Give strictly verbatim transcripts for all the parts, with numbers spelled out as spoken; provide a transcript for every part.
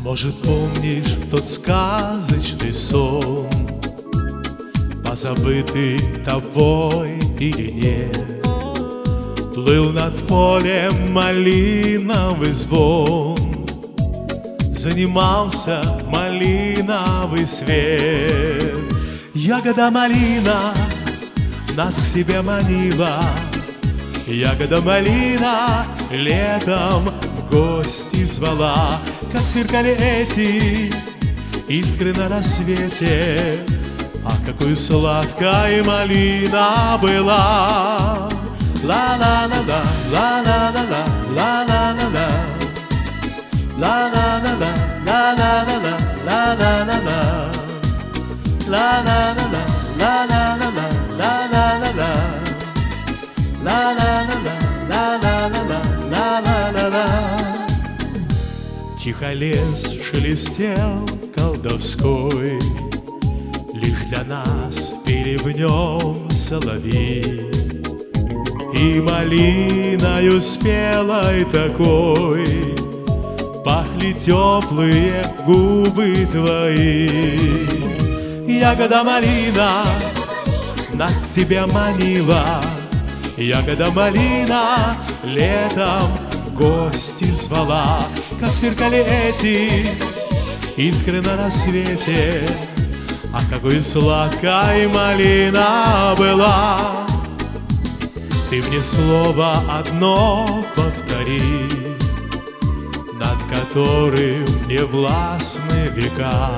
Может, помнишь тот сказочный сон, позабытый тобой или нет? Плыл над полем малиновый звон, занимался малиновый свет. Ягода малина нас к себе манила, ягода малина летом в гости звала. Как сверкали эти искры на рассвете, а какой сладкой малина была! Ла-ла-ла-ла, ла-ла-ла-ла, ла-ла-ла-ла, ла-ла-ла-ла, ла-ла-ла-ла, ла-ла-ла-ла, ла-ла-ла-ла, ла-ла-ла-ла, ла-ла-ла-ла, ла-ла-ла-ла, ла-ла-ла-ла, ла-ла-ла-ла. Тихо лес шелестел колдовской, лишь для нас пели в нем соловьи. И малиною спелой такой пахли теплые губы твои. Ягода малина нас к себе манила, ягода малина летом в гости звала. Как сверкали эти искры на рассвете, а какой сладкой малина была! Ты мне слово одно повтори, над которым не властны века,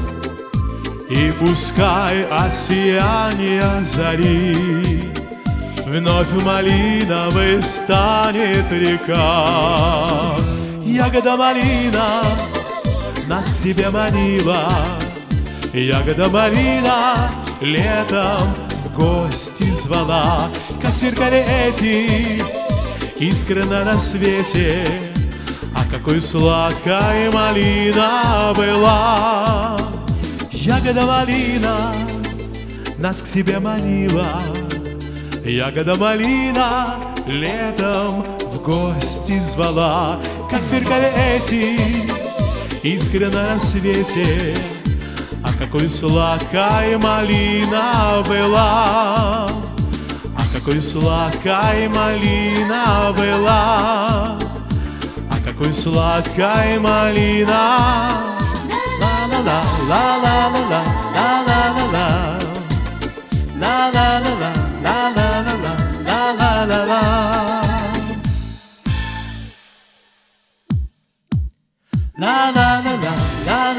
и пускай от сияния зари вновь малиновой станет река. Ягода малина нас к себе манила, ягода малина летом в гости звала. Как сверкали эти искры на рассвете, а какой сладкой малина была! Ягода малина нас к себе манила, ягода малина летом в гости звала. Как сверкали эти искры на рассвете, а какой сладкой малина была! А какой сладкой малина была! А какой сладкой малина! Ла-ла-ла, ла-ла-ла-ла, ла-ла-ла-ла, ла-ла-ла-ла, ла-ла-ла-ла, ла-ла-ла-ла. La la la la la